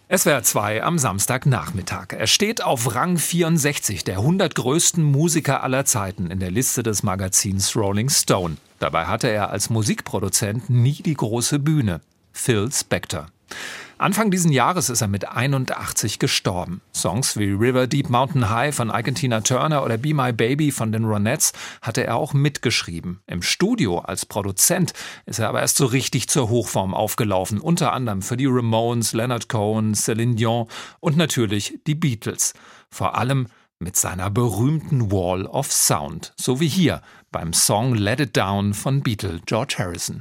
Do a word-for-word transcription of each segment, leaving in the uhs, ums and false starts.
S W R zwei am Samstagnachmittag. Er steht auf Rang vierundsechzig der hundert größten Musiker aller Zeiten in der Liste des Magazins Rolling Stone. Dabei hatte er als Musikproduzent nie die große Bühne. Phil Spector. Anfang diesen Jahres ist er mit einundachtzig gestorben. Songs wie River Deep Mountain High von Ike and Tina Turner oder Be My Baby von den Ronettes hatte er auch mitgeschrieben. Im Studio als Produzent ist er aber erst so richtig zur Hochform aufgelaufen. Unter anderem für die Ramones, Leonard Cohen, Celine Dion und natürlich die Beatles. Vor allem mit seiner berühmten Wall of Sound. So wie hier beim Song Let It Down von Beatle George Harrison.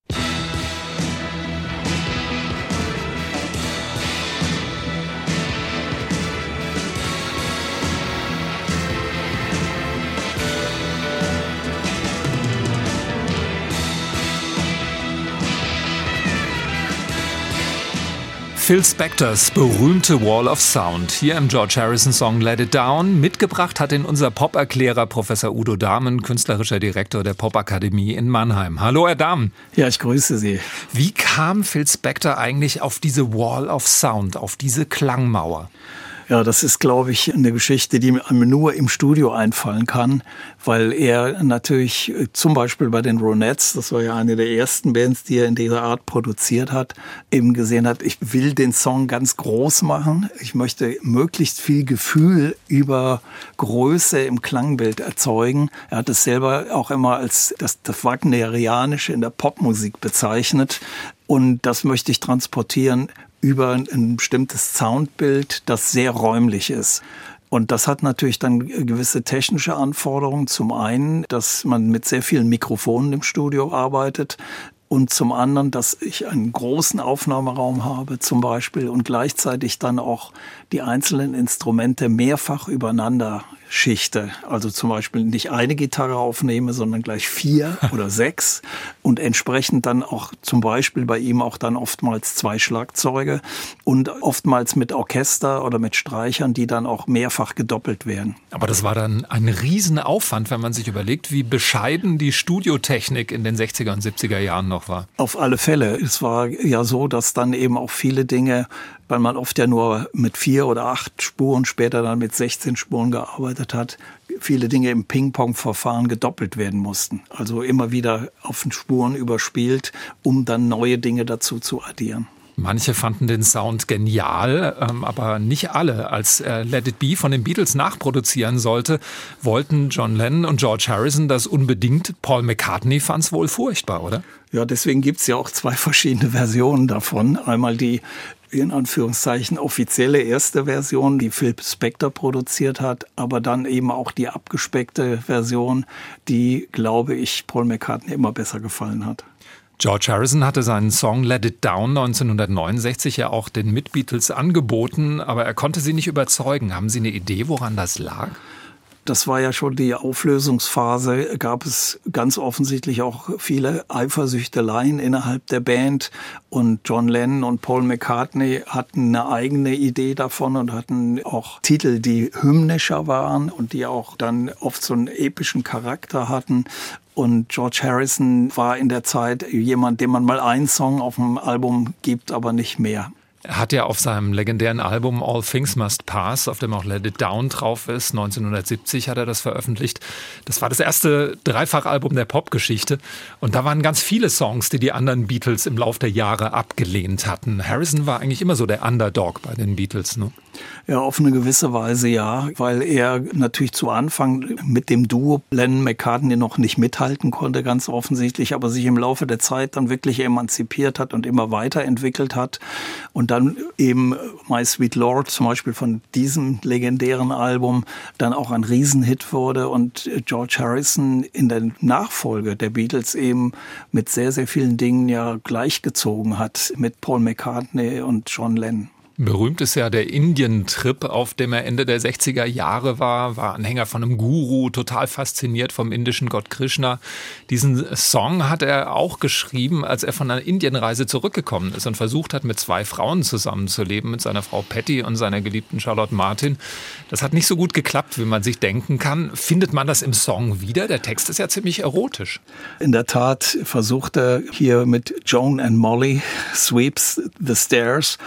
Phil Spectors berühmte Wall of Sound, hier im George Harrison Song Let It Down. Mitgebracht hat ihn unser Pop-Erklärer Professor Udo Dahmen, künstlerischer Direktor der Popakademie in Mannheim. Hallo, Herr Dahmen. Ja, ich grüße Sie. Wie kam Phil Spector eigentlich auf diese Wall of Sound, auf diese Klangmauer? Ja, das ist, glaube ich, eine Geschichte, die mir nur im Studio einfallen kann, weil er natürlich zum Beispiel bei den Ronettes, das war ja eine der ersten Bands, die er in dieser Art produziert hat, eben gesehen hat, ich will den Song ganz groß machen. Ich möchte möglichst viel Gefühl über Größe im Klangbild erzeugen. Er hat es selber auch immer als das, das Wagnerianische in der Popmusik bezeichnet. Und das möchte ich transportieren über ein bestimmtes Soundbild, das sehr räumlich ist. Und das hat natürlich dann gewisse technische Anforderungen. Zum einen, dass man mit sehr vielen Mikrofonen im Studio arbeitet. Und zum anderen, dass ich einen großen Aufnahmeraum habe zum Beispiel und gleichzeitig dann auch die einzelnen Instrumente mehrfach übereinander schichte. Also zum Beispiel nicht eine Gitarre aufnehme, sondern gleich vier oder sechs und entsprechend dann auch zum Beispiel bei ihm auch dann oftmals zwei Schlagzeuge und oftmals mit Orchester oder mit Streichern, die dann auch mehrfach gedoppelt werden. Aber das war dann ein Riesenaufwand, wenn man sich überlegt, wie bescheiden die Studiotechnik in den sechziger und siebziger Jahren noch war. Auf alle Fälle. Es war ja so, dass dann eben auch viele Dinge, weil man oft ja nur mit vier oder acht Spuren, später dann mit sechzehn Spuren gearbeitet hat, viele Dinge im Ping-Pong-Verfahren gedoppelt werden mussten. Also immer wieder auf den Spuren überspielt, um dann neue Dinge dazu zu addieren. Manche fanden den Sound genial, aber nicht alle. Als er Let It Be von den Beatles nachproduzieren sollte, wollten John Lennon und George Harrison das unbedingt. Paul McCartney fand es wohl furchtbar, oder? Ja, deswegen gibt es ja auch zwei verschiedene Versionen davon. Einmal die in Anführungszeichen offizielle erste Version, die Phil Spector produziert hat, aber dann eben auch die abgespeckte Version, die, glaube ich, Paul McCartney immer besser gefallen hat. George Harrison hatte seinen Song Let It Down neunzehnhundertneunundsechzig ja auch den Mitbeatles angeboten, aber er konnte sie nicht überzeugen. Haben Sie eine Idee, woran das lag? Das war ja schon die Auflösungsphase, gab es ganz offensichtlich auch viele Eifersüchteleien innerhalb der Band und John Lennon und Paul McCartney hatten eine eigene Idee davon und hatten auch Titel, die hymnischer waren und die auch dann oft so einen epischen Charakter hatten. Und George Harrison war in der Zeit jemand, dem man mal einen Song auf dem Album gibt, aber nicht mehr. Er hat ja auf seinem legendären Album All Things Must Pass, auf dem auch Let It Down drauf ist, neunzehnhundertsiebzig hat er das veröffentlicht. Das war das erste Dreifachalbum der Popgeschichte. Und da waren ganz viele Songs, die die anderen Beatles im Lauf der Jahre abgelehnt hatten. Harrison war eigentlich immer so der Underdog bei den Beatles, ne? Ja, auf eine gewisse Weise ja, weil er natürlich zu Anfang mit dem Duo Lennon-McCartney noch nicht mithalten konnte, ganz offensichtlich, aber sich im Laufe der Zeit dann wirklich emanzipiert hat und immer weiterentwickelt hat. Und dann eben My Sweet Lord zum Beispiel von diesem legendären Album dann auch ein Riesenhit wurde und George Harrison in der Nachfolge der Beatles eben mit sehr, sehr vielen Dingen ja gleichgezogen hat mit Paul McCartney und John Lennon. Berühmt ist ja der Indien-Trip, auf dem er Ende der sechziger Jahre war, war Anhänger von einem Guru, total fasziniert vom indischen Gott Krishna. Diesen Song hat er auch geschrieben, als er von einer Indienreise zurückgekommen ist und versucht hat, mit zwei Frauen zusammenzuleben, mit seiner Frau Patty und seiner geliebten Charlotte Martin. Das hat nicht so gut geklappt, wie man sich denken kann. Findet man das im Song wieder? Der Text ist ja ziemlich erotisch. In der Tat versucht er hier mit Joan and Molly Sweeps the Stairs.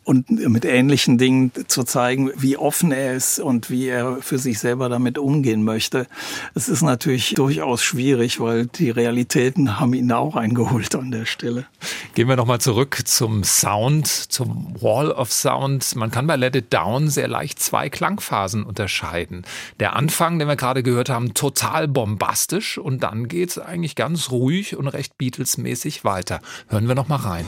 und mit ähnlichen Dingen zu zeigen, wie offen er ist und wie er für sich selber damit umgehen möchte. Es ist natürlich durchaus schwierig, weil die Realitäten haben ihn auch eingeholt an der Stelle. Gehen wir nochmal zurück zum Sound, zum Wall of Sound. Man kann bei Let It Down sehr leicht zwei Klangphasen unterscheiden. Der Anfang, den wir gerade gehört haben, total bombastisch und dann geht's eigentlich ganz ruhig und recht Beatles-mäßig weiter. Hören wir noch mal rein.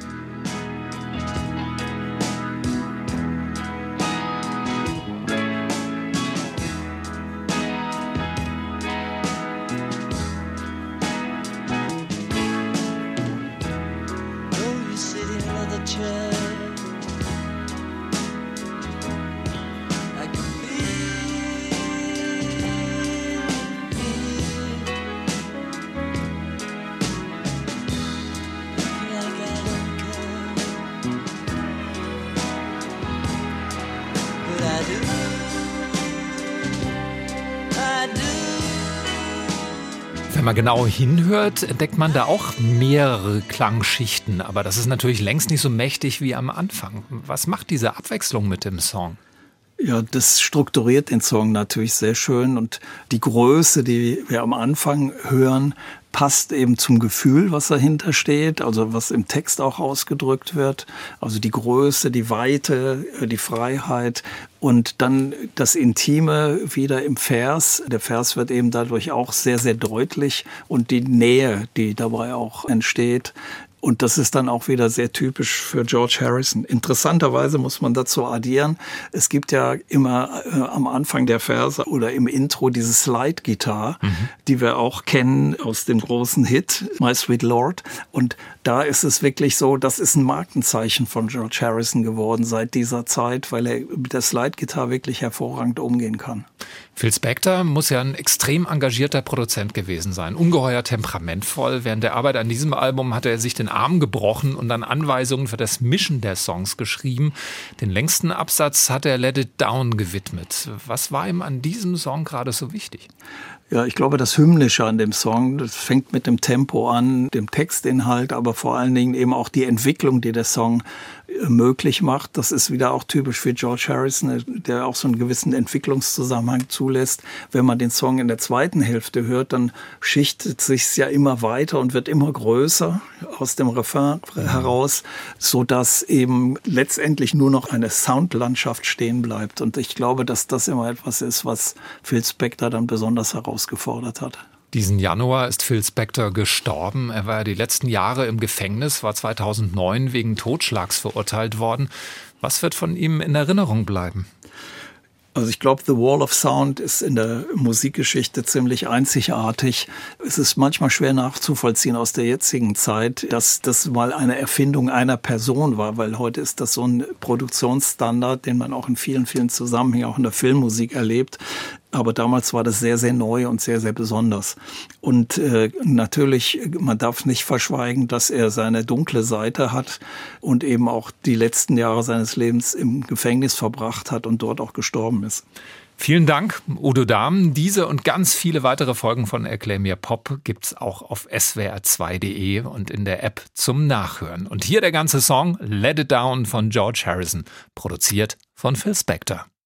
Wenn man genau hinhört, entdeckt man da auch mehrere Klangschichten. Aber das ist natürlich längst nicht so mächtig wie am Anfang. Was macht diese Abwechslung mit dem Song? Ja, das strukturiert den Song natürlich sehr schön. Und die Größe, die wir am Anfang hören, passt eben zum Gefühl, was dahinter steht, also was im Text auch ausgedrückt wird. Also die Größe, die Weite, die Freiheit und dann das Intime wieder im Vers. Der Vers wird eben dadurch auch sehr, sehr deutlich und die Nähe, die dabei auch entsteht. Und das ist dann auch wieder sehr typisch für George Harrison. Interessanterweise muss man dazu addieren, es gibt ja immer äh, am Anfang der Verse oder im Intro diese Slide-Gitarre, mhm. die wir auch kennen aus dem großen Hit My Sweet Lord. Und da ist es wirklich so, das ist ein Markenzeichen von George Harrison geworden seit dieser Zeit, weil er mit der Slide-Gitarre wirklich hervorragend umgehen kann. Phil Spector muss ja ein extrem engagierter Produzent gewesen sein, ungeheuer temperamentvoll. Während der Arbeit an diesem Album hatte er sich den Arm gebrochen und dann Anweisungen für das Mischen der Songs geschrieben. Den längsten Absatz hat er Let It Down gewidmet. Was war ihm an diesem Song gerade so wichtig? Ja, ich glaube, das Hymnische an dem Song, das fängt mit dem Tempo an, dem Textinhalt, aber vor allen Dingen eben auch die Entwicklung, die der Song möglich macht. Das ist wieder auch typisch für George Harrison, der auch so einen gewissen Entwicklungszusammenhang zulässt. Wenn man den Song in der zweiten Hälfte hört, dann schichtet sich's ja immer weiter und wird immer größer aus dem Refrain heraus, so dass eben letztendlich nur noch eine Soundlandschaft stehen bleibt. Und ich glaube, dass das immer etwas ist, was Phil Spector dann besonders herausgefordert hat. Diesen Januar ist Phil Spector gestorben. Er war ja die letzten Jahre im Gefängnis, war zweitausendneun wegen Totschlags verurteilt worden. Was wird von ihm in Erinnerung bleiben? Also ich glaube, The Wall of Sound ist in der Musikgeschichte ziemlich einzigartig. Es ist manchmal schwer nachzuvollziehen aus der jetzigen Zeit, dass das mal eine Erfindung einer Person war, weil heute ist das so ein Produktionsstandard, den man auch in vielen, vielen Zusammenhängen, auch in der Filmmusik erlebt. Aber damals war das sehr, sehr neu und sehr, sehr besonders. Und äh, natürlich, man darf nicht verschweigen, dass er seine dunkle Seite hat und eben auch die letzten Jahre seines Lebens im Gefängnis verbracht hat und dort auch gestorben ist. Vielen Dank, Udo Dahm. Diese und ganz viele weitere Folgen von Erklär mir Pop gibt's auch auf S W R zwei punkt de und in der App zum Nachhören. Und hier der ganze Song Let It Down von George Harrison, produziert von Phil Spector.